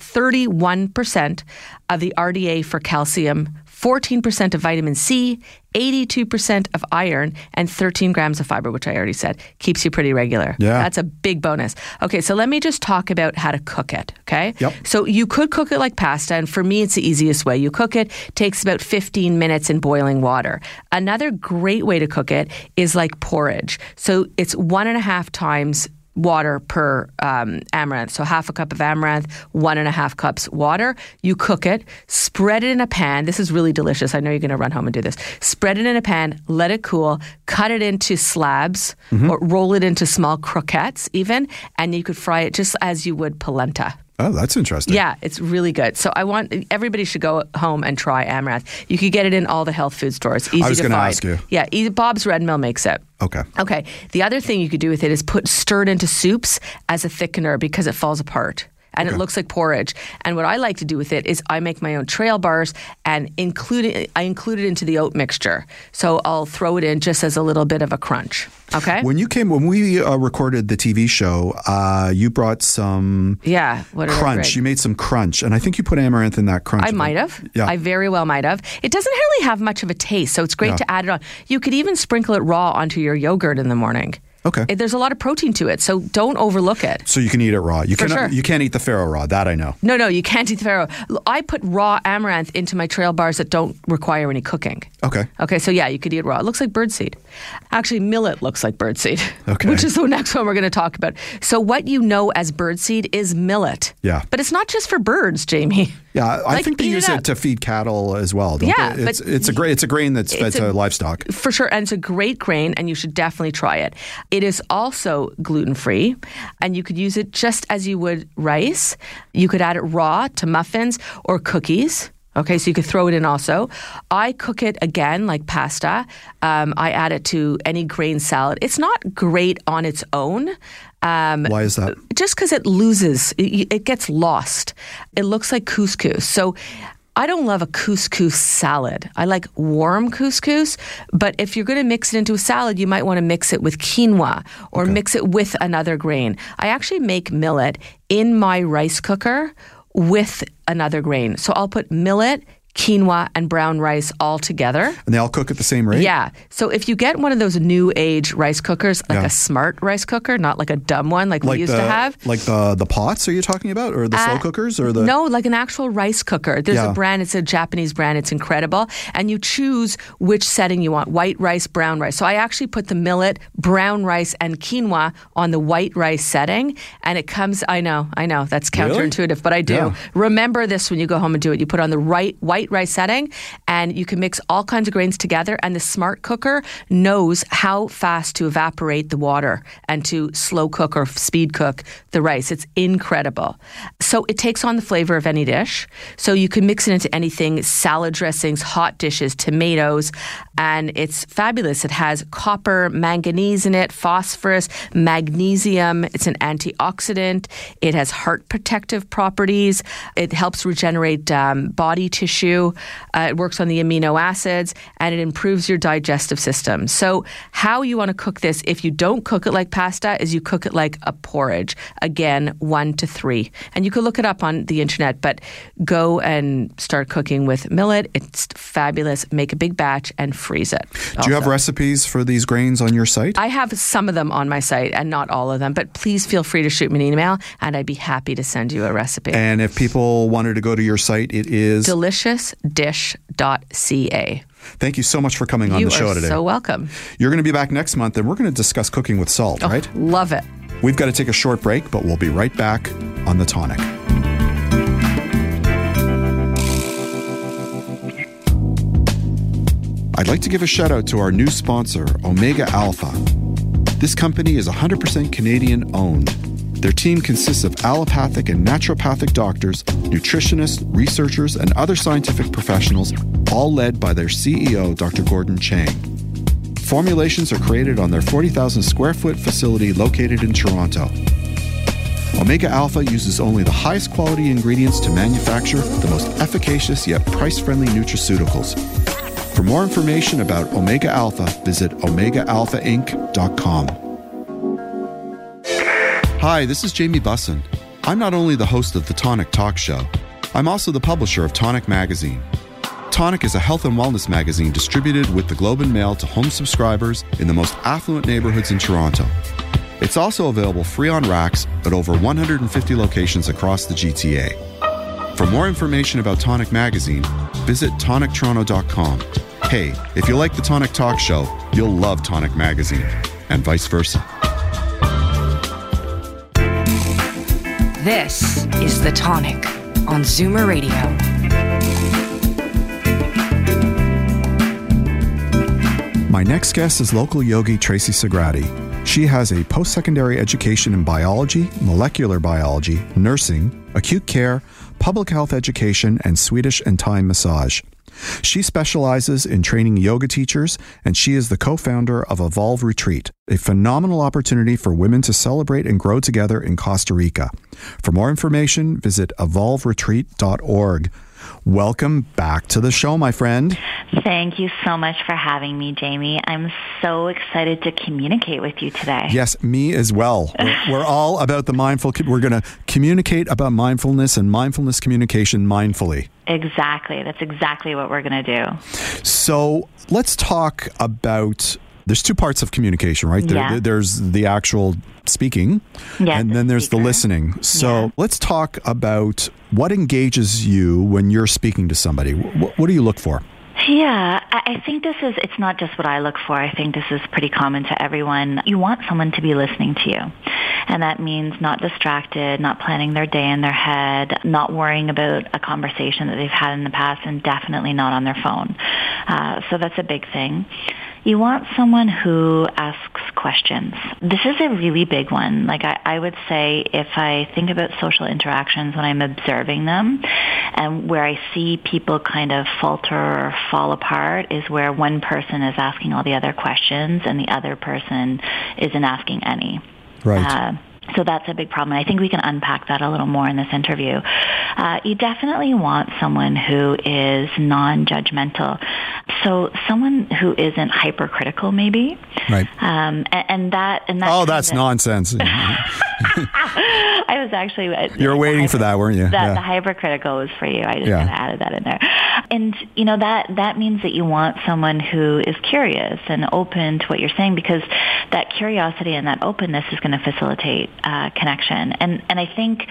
31% of the RDA for calcium, 14% of vitamin C, 82% of iron, and 13 grams of fiber, which I already said. Keeps you pretty regular. Yeah. That's a big bonus. Okay, so let me just talk about how to cook it, okay? Yep. So you could cook it like pasta, and for me, it's the easiest way. You cook it, takes about 15 minutes in boiling water. Another great way to cook it is like porridge. So it's 1.5 times water per amaranth. So half a cup of amaranth, 1.5 cups water. You cook it, spread it in a pan. This is really delicious. I know you're going to run home and do this. Spread it in a pan, let it cool, cut it into slabs or roll it into small croquettes even, and you could fry it just as you would polenta. Oh, that's interesting. Yeah, it's really good. So everybody should go home and try amaranth. You could get it in all the health food stores. Easy I was to gonna find. ask you. Yeah, Bob's Red Mill makes it. Okay. Okay. The other thing you could do with it is stir it into soups as a thickener because it falls apart. And it looks like porridge. And what I like to do with it is I make my own trail bars and include it into the oat mixture. So I'll throw it in just as a little bit of a crunch. Okay? When we recorded the TV show, you brought some Yeah. What did I crunch. bring? You made some crunch, and I think you put amaranth in that crunch. I might have. Yeah. I very well might have. It doesn't really have much of a taste, so it's great to add it on. You could even sprinkle it raw onto your yogurt in the morning. Okay. There's a lot of protein to it, so don't overlook it. So you can eat it raw. You sure. You can't eat the farro raw. That I know. No, you can't eat the farro. I put raw amaranth into my trail bars that don't require any cooking. Okay. So yeah, you could eat it raw. It looks like birdseed. Actually, millet looks like birdseed, Okay. which is the next one we're going to talk about. So what you know as birdseed is millet. Yeah. But it's not just for birds, Jamie. Yeah, I Like, think they eat use it it up. to feed cattle as well. Don't Yeah, they? but It's a grain that's fed to livestock. For sure, and it's a great grain, and you should definitely try it. It is also gluten-free, and you could use it just as you would rice. You could add it raw to muffins or cookies. Okay, so you could throw it in also. I cook it again like pasta. I add it to any grain salad. It's not great on its own. Why is that? Just because it loses, it gets lost. It looks like couscous. So I don't love a couscous salad. I like warm couscous, but if you're going to mix it into a salad, you might want to mix it with quinoa or mix it with another grain. I actually make millet in my rice cooker with another grain. So I'll put millet, quinoa, and brown rice all together. And they all cook at the same rate? Yeah. So if you get one of those new age rice cookers, like Yeah. a smart rice cooker, not like a dumb one like we used to have. Like the pots, are you talking about? Or the slow cookers? Or the No, like an actual rice cooker. There's Yeah. a brand, it's a Japanese brand, it's incredible. And you choose which setting you want, white rice, brown rice. So I actually put the millet, brown rice, and quinoa on the white rice setting. And it comes, I know, that's counterintuitive, but I do. Yeah. Remember this when you go home and do it. You put on the white rice setting, and you can mix all kinds of grains together, and the smart cooker knows how fast to evaporate the water and to slow cook or speed cook the rice. It's incredible. So it takes on the flavor of any dish. So you can mix it into anything, salad dressings, hot dishes, tomatoes, and it's fabulous. It has copper, manganese in it, phosphorus, magnesium. It's an antioxidant. It has heart protective properties. It helps regenerate body tissue. It works on the amino acids, and it improves your digestive system. So how you want to cook this, if you don't cook it like pasta, is you cook it like a porridge. Again, 1 to 3. And you can look it up on the internet, but go and start cooking with millet. It's fabulous. Make a big batch and freeze it. Do you have recipes for these grains on your site? I have some of them on my site and not all of them, but please feel free to shoot me an email and I'd be happy to send you a recipe. And if people wanted to go to your site, it is deliciousdish.ca. Thank you so much for coming on the show today. You are so welcome. You're going to be back next month, and we're going to discuss cooking with salt, right? Love it. We've got to take a short break, but we'll be right back on The Tonic. I'd like to give a shout out to our new sponsor, Omega Alpha. This company is 100% Canadian owned. Their team consists of allopathic and naturopathic doctors, nutritionists, researchers, and other scientific professionals, all led by their CEO, Dr. Gordon Chang. Formulations are created on their 40,000 square foot facility located in Toronto. Omega Alpha uses only the highest quality ingredients to manufacture the most efficacious yet price-friendly nutraceuticals. For more information about Omega Alpha, visit OmegaAlphaInc.com. Hi, this is Jamie Bussin. I'm not only the host of the Tonic Talk Show, I'm also the publisher of Tonic Magazine. Tonic is a health and wellness magazine distributed with the Globe and Mail to home subscribers in the most affluent neighborhoods in Toronto. It's also available free on racks at over 150 locations across the GTA. For more information about Tonic Magazine, visit tonictoronto.com. Hey, if you like the Tonic Talk Show, you'll love Tonic Magazine, and vice versa. This is The Tonic on Zoomer Radio. My next guest is local yogi Tracy Sagrati. She has a post-secondary education in biology, molecular biology, nursing, acute care, public health education, and Swedish and Thai massage. She specializes in training yoga teachers, and she is the co-founder of Evolve Retreat, a phenomenal opportunity for women to celebrate and grow together in Costa Rica. For more information, visit evolveretreat.org. Welcome back to the show, my friend. Thank you so much for having me, Jamie. I'm so excited to communicate with you today. Yes, me as well. We're all about the mindful. We're going to communicate about mindfulness and mindfulness communication mindfully. Exactly. That's exactly what we're going to do. So let's talk about There's two parts of communication, right? There's the actual speaking, and then there's the listening. So let's talk about what engages you when you're speaking to somebody. What do you look for? Yeah, I think it's not just what I look for. I think this is pretty common to everyone. You want someone to be listening to you. And that means not distracted, not planning their day in their head, not worrying about a conversation that they've had in the past, and definitely not on their phone. So that's a big thing. You want someone who asks questions. This is a really big one. Like I would say if I think about social interactions when I'm observing them and where I see people kind of falter or fall apart is where one person is asking all the other questions and the other person isn't asking any. Right. So that's a big problem. And I think we can unpack that a little more in this interview. You definitely want someone who is non-judgmental. So someone who isn't hypercritical, maybe. Right. And that. Oh, that's nonsense. I was actually. You were waiting for that, weren't you? The hypercritical was for you. I just kind of added that in there. And that means that you want someone who is curious and open to what you're saying, because that curiosity and that openness is going to facilitate connection. And I think,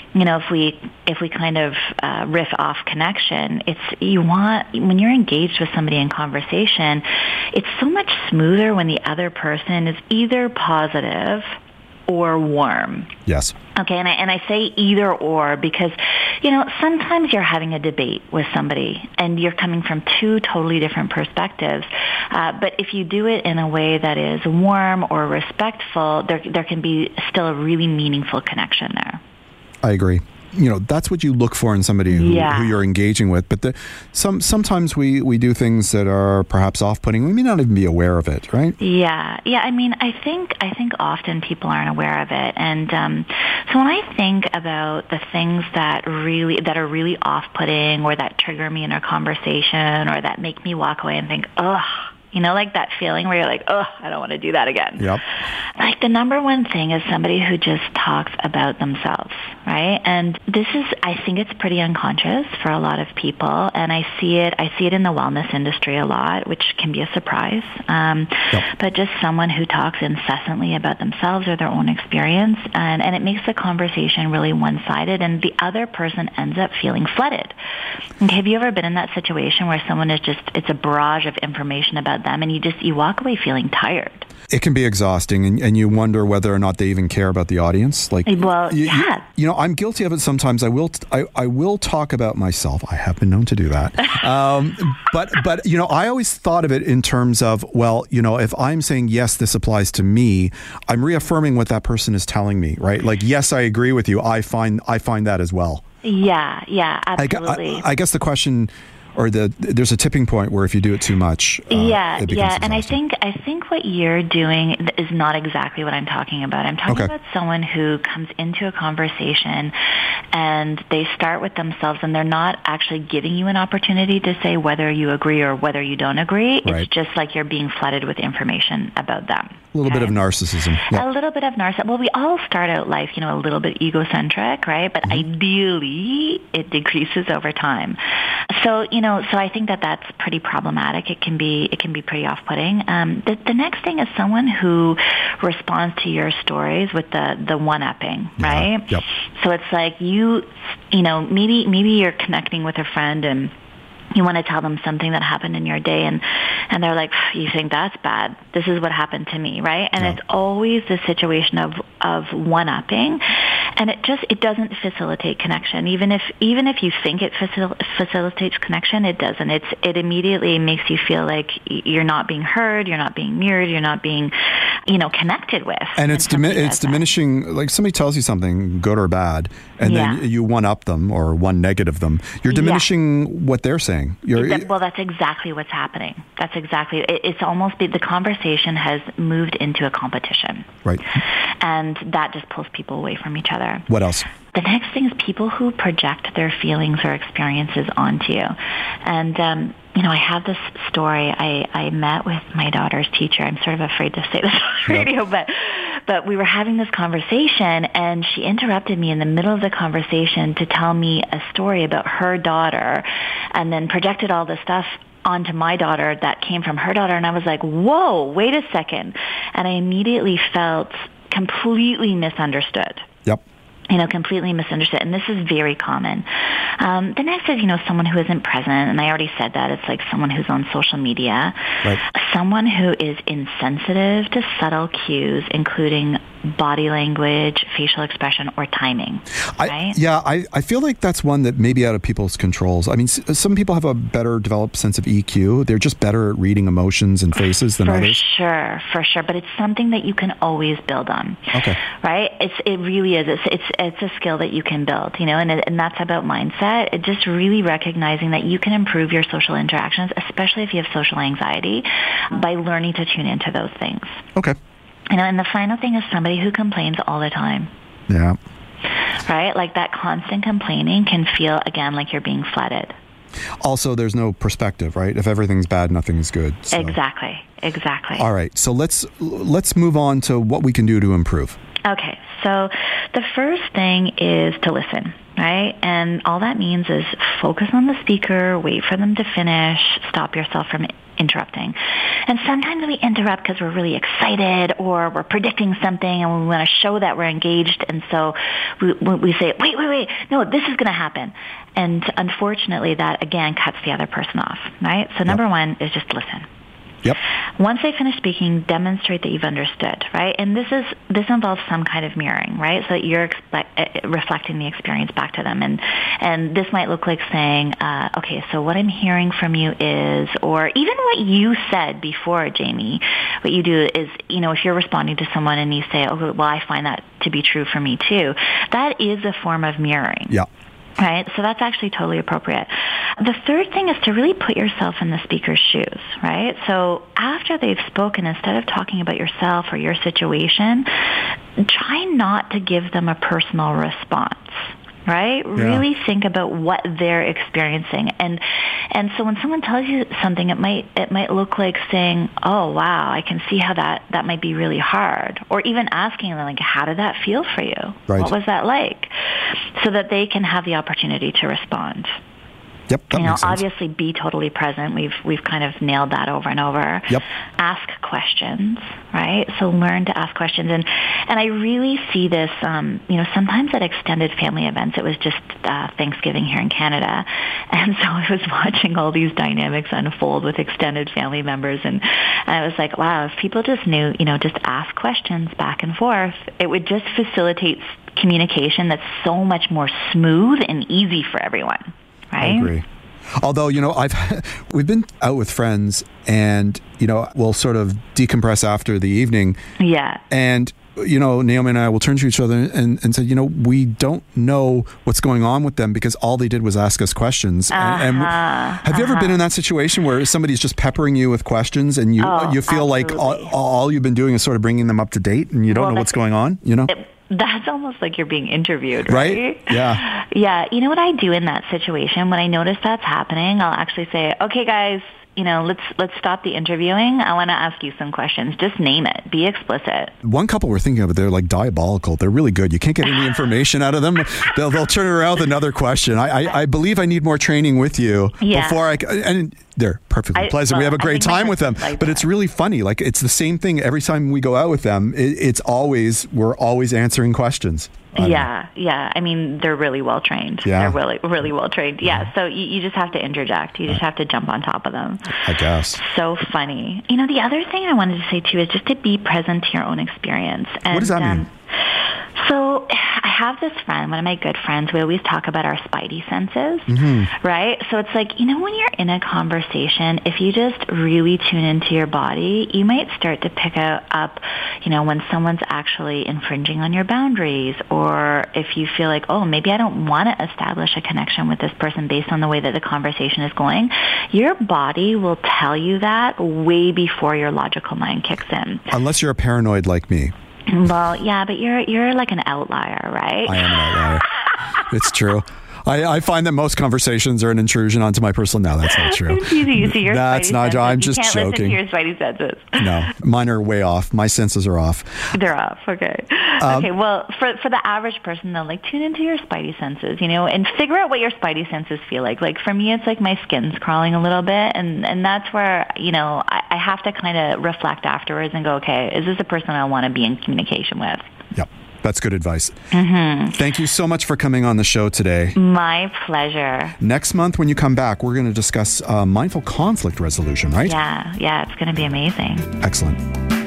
if we kind of riff off connection, when you're engaged with somebody in conversation, it's so much smoother when the other person is either positive or warm. Yes. Okay, and I say either or because, sometimes you're having a debate with somebody and you're coming from two totally different perspectives. But if you do it in a way that is warm or respectful, there can be still a really meaningful connection there. I agree. That's what you look for in somebody who you're engaging with. But sometimes we do things that are perhaps off-putting. We may not even be aware of it, right? Yeah. I mean, I think often people aren't aware of it. And so when I think about the things that are really off-putting or that trigger me in a conversation or that make me walk away and think, ugh, like that feeling where you're like, oh, I don't want to do that again. Yep. Like the number one thing is somebody who just talks about themselves, right? And I think it's pretty unconscious for a lot of people, and I see it in the wellness industry a lot, which can be a surprise. But just someone who talks incessantly about themselves or their own experience, and it makes the conversation really one-sided, and the other person ends up feeling flooded. Okay, have you ever been in that situation where someone it's a barrage of information about them, and you walk away feeling tired? It can be exhausting, and you wonder whether or not they even care about the audience. I'm guilty of it sometimes. I will talk about myself. I have been known to do that. But I always thought of it in terms of, if I'm saying yes, this applies to me, I'm reaffirming what that person is telling me, right? Like, yes, I agree with you. I find that as well. Yeah, absolutely. I guess the question, or there's a tipping point where if you do it too much, it becomes exhausting. And I think what you're doing is not exactly what I'm talking about. I'm talking about someone who comes into a conversation and they start with themselves, and they're not actually giving you an opportunity to say whether you agree or whether you don't agree. Right. It's just like you're being flooded with information about them. A little bit of narcissism. Yeah. A little bit of narcissism. Well, we all start out life, a little bit egocentric, right? But ideally, it decreases over time. So, so I think that's pretty problematic. It can be pretty off-putting. The next thing is someone who responds to your stories with the one-upping, right? Yep. So it's like maybe you're connecting with a friend and you want to tell them something that happened in your day, and they're like, you think that's bad? This is what happened to me, right? And it's always the situation of one-upping, and it doesn't facilitate connection. Even if you think it facilitates connection, it doesn't. It immediately makes you feel like you're not being heard, you're not being mirrored, you're not being connected with. And it's diminishing. Like somebody tells you something, good or bad, and then you one-up them or one-negative them. You're diminishing what they're saying. Well, that's exactly what's happening. That's exactly. It's almost the conversation has moved into a competition. Right. And that just pulls people away from each other. What else? The next thing is people who project their feelings or experiences onto you. And, I have this story. I met with my daughter's teacher. I'm sort of afraid to say this on radio, but we were having this conversation, and she interrupted me in the middle of the conversation to tell me a story about her daughter, and then projected all this stuff onto my daughter that came from her daughter, and I was like, whoa, wait a second. And I immediately felt completely misunderstood. Yep. Completely misunderstood. And this is very common. The next is, someone who isn't present. And I already said that. It's like someone who's on social media. Right. Someone who is insensitive to subtle cues, including body language, facial expression, or timing. Right? I feel like that's one that may be out of people's controls. I mean, some people have a better developed sense of EQ. They're just better at reading emotions and faces than others. For sure. But it's something that you can always build on. Okay. Right? It really is. It's a skill that you can build, and that's about mindset. It just really recognizing that you can improve your social interactions, especially if you have social anxiety, by learning to tune into those things. Okay. And the final thing is somebody who complains all the time. Yeah. Right? Like that constant complaining can feel, again, like you're being flooded. Also, there's no perspective, right? If everything's bad, nothing's good. So. Exactly. All right. So let's move on to what we can do to improve. Okay. So the first thing is to listen, right? And all that means is focus on the speaker, wait for them to finish, stop yourself from interrupting. And sometimes we interrupt because we're really excited or we're predicting something and we want to show that we're engaged. And so we say, wait, no, this is going to happen. And unfortunately, that, again, cuts the other person off, right? So number one is just listen. Yep. Once they finish speaking, demonstrate that you've understood, right? And this involves some kind of mirroring, right? So that you're reflecting the experience back to them. And this might look like saying, okay, so what I'm hearing from you is, or even what you said before, Jamie, what you do is, if you're responding to someone and you say, oh, well, I find that to be true for me too, that is a form of mirroring. Yeah. Right? So that's actually totally appropriate. The third thing is to really put yourself in the speaker's shoes, right? So after they've spoken, instead of talking about yourself or your situation, try not to give them a personal response. Right? Yeah. Really think about what they're experiencing. And so when someone tells you something, it might look like saying, oh, wow, I can see how that might be really hard. Or even asking them, like, how did that feel for you? Right. What was that like? So that they can have the opportunity to respond. Yep, that makes sense. Obviously be totally present. We've kind of nailed that over and over. Yep. Ask questions, right? So learn to ask questions. And I really see this, sometimes at extended family events. It was just Thanksgiving here in Canada. And so I was watching all these dynamics unfold with extended family members. And I was like, wow, if people just knew, just ask questions back and forth, it would just facilitate communication that's so much more smooth and easy for everyone. Right? I agree. Although, we've been out with friends and, we'll sort of decompress after the evening. Yeah. And, Naomi and I will turn to each other and say, we don't know what's going on with them because all they did was ask us questions. And have you ever been in that situation where somebody's just peppering you with questions and you feel absolutely. like all you've been doing is sort of bringing them up to date and you don't know what's going on, That's almost like you're being interviewed, right? Yeah. Yeah. You know what I do in that situation? When I notice that's happening, I'll actually say, okay, guys, let's stop the interviewing. I want to ask you some questions. Just name it. Be explicit. One couple we're thinking of, they're like diabolical. They're really good. You can't get any information out of them. They'll turn around with another question. I believe I need more training with you before I... And they're perfectly pleasant. We have a great time with them. But it's really funny. Like, it's the same thing every time we go out with them. We're always answering questions. Yeah. I mean, they're really well trained. Yeah. They're really, really well trained. Yeah. So you just have to interject. You just have to jump on top of them. I guess. So funny. The other thing I wanted to say too is just to be present to your own experience. And, what does that mean? So I have this friend, one of my good friends, we always talk about our spidey senses, right? So it's like, when you're in a conversation, if you just really tune into your body, you might start to pick up, when someone's actually infringing on your boundaries, or if you feel like, oh, maybe I don't want to establish a connection with this person based on the way that the conversation is going, your body will tell you that way before your logical mind kicks in. Unless you're a paranoid like me. Well, yeah, but you're like an outlier, right? I am an outlier. It's true. I find that most conversations are an intrusion onto my personal... No, that's not true. You see your that's not true. I'm just joking. You can't listen to your spidey senses. No, mine are way off. My senses are off. They're off. Okay. Okay. Well, for the average person, though, like tune into your spidey senses, and figure out what your spidey senses feel like. Like for me, it's like my skin's crawling a little bit, and that's where I have to kind of reflect afterwards and go, okay, is this a person I want to be in communication with? Yep. That's good advice. Thank you so much for coming on the show today. My pleasure. Next month when you come back, we're going to discuss mindful conflict resolution, right? Yeah, it's going to be amazing. Excellent.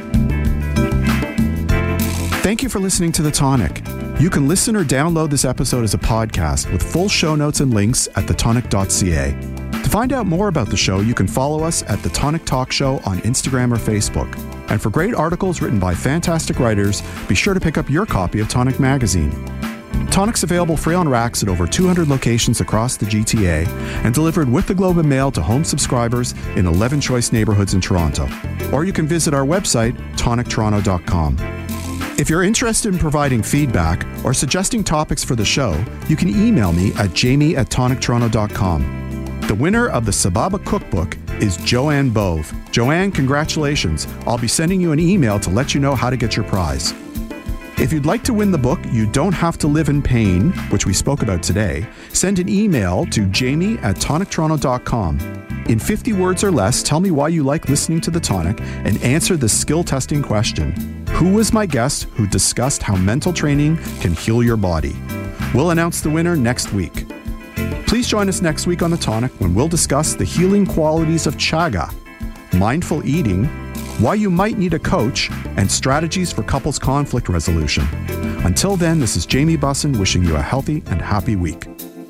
Thank you for listening to The Tonic. You can listen or download this episode as a podcast with full show notes and links at thetonic.ca. To find out more about the show, you can follow us at The Tonic Talk Show on Instagram or Facebook. And for great articles written by fantastic writers, be sure to pick up your copy of Tonic Magazine. Tonic's available free on racks at over 200 locations across the GTA and delivered with the Globe and Mail to home subscribers in 11 choice neighborhoods in Toronto. Or you can visit our website, tonictoronto.com. If you're interested in providing feedback or suggesting topics for the show, you can email me at jamie@tonictoronto.com. The winner of the Sababa Cookbook is Joanne Bove. Joanne, congratulations. I'll be sending you an email to let you know how to get your prize. If you'd like to win the book, You Don't Have to Live in Pain, which we spoke about today, send an email to jamie@tonictoronto.com. In 50 words or less, tell me why you like listening to The Tonic and answer the skill testing question. Who was my guest who discussed how mental training can heal your body? We'll announce the winner next week. Please join us next week on The Tonic when we'll discuss the healing qualities of chaga, mindful eating, why you might need a coach, and strategies for couples conflict resolution. Until then, this is Jamie Bussin wishing you a healthy and happy week.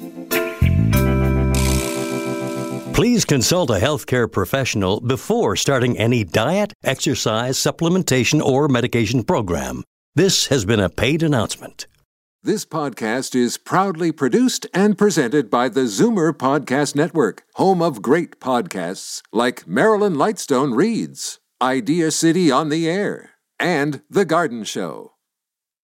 Please consult a healthcare professional before starting any diet, exercise, supplementation, or medication program. This has been a paid announcement. This podcast is proudly produced and presented by the Zoomer Podcast Network, home of great podcasts like Marilyn Lightstone Reads, Idea City on the Air, and The Garden Show.